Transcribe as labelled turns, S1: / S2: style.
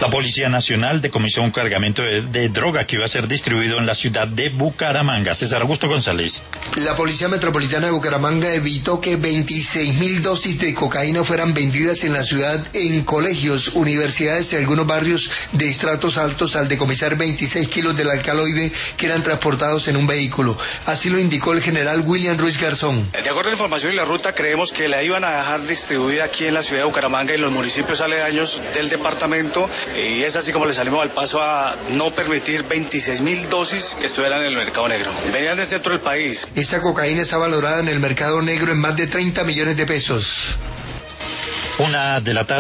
S1: La Policía Nacional decomisó un cargamento de droga que iba a ser distribuido en la ciudad de Bucaramanga. César Augusto González.
S2: La Policía Metropolitana de Bucaramanga evitó que 26.000 dosis de cocaína fueran vendidas en la ciudad en colegios, universidades y algunos barrios de estratos altos al decomisar 26 kilos del alcaloide que eran transportados en un vehículo. Así lo indicó el general William Ruiz Garzón.
S3: De acuerdo a la información y la ruta, creemos que la iban a dejar distribuida aquí en la ciudad de Bucaramanga y en los municipios aledaños del departamento. Y es así como le salimos al paso a no permitir 26.000 dosis que estuvieran en el mercado negro. Venían del centro del país.
S2: Esta cocaína está valorada en el mercado negro en más de 30 millones de pesos.
S1: 1:00 p.m.